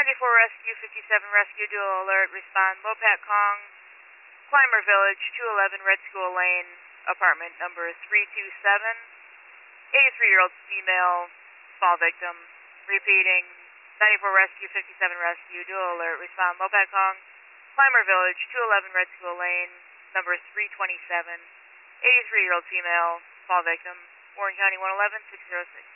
94 Rescue, 57 Rescue, dual alert, respond, Lopat Kong, Clymer Village, 211 Red School Lane, apartment number 327, 83-year-old female, fall victim, repeating, 94 Rescue, 57 Rescue, dual alert, respond, Lopat Kong, Clymer Village, 211 Red School Lane, number 327, 83-year-old female, fall victim, Warren County 111, 606.